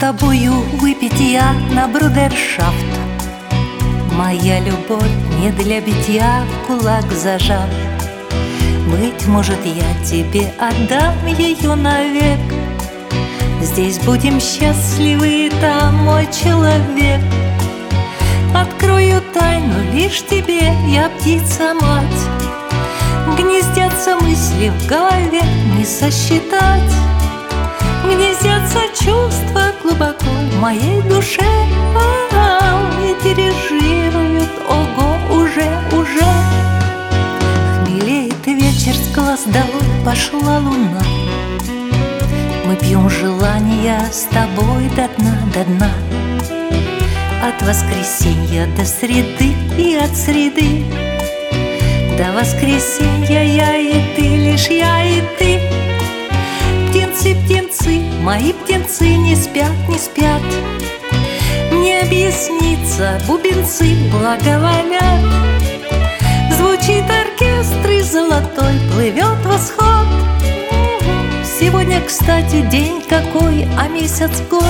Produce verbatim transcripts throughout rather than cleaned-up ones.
тобою выпить я на брудершафт. Моя любовь не для битья, в кулак зажав. Быть может, я тебе отдам ее навек. Здесь будем счастливы, там мой человек. Открою тайну лишь тебе, я птица-мать. Гнездятся мысли в голове, не сосчитать. Гнездятся чувства глубоко в моей душе, а-а, и дирижируют, ого, уже, уже. Хмелеет вечер, с глаз долой пошла луна. Мы пьем желания с тобой до дна, до дна. От воскресенья до среды и от среды до воскресенья я и ты, лишь я и ты. Птенцы, птенцы, мои птенцы не спят, не спят. Мне объяснится, бубенцы благоволят. Звучит оркестр и золотой плывет восход. Сегодня, кстати, день какой, а месяц год.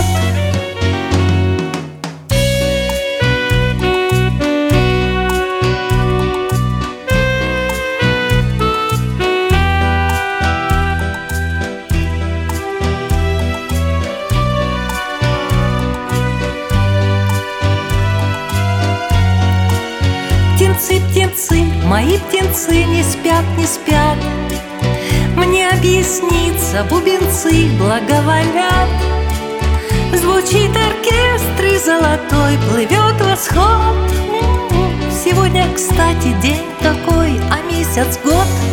Птенцы, птенцы, мои птенцы не спят, не спят. Мне объяснится, бубенцы благоволят. Звучит оркестр и золотой плывет восход. Сегодня, кстати, день такой, а месяц год.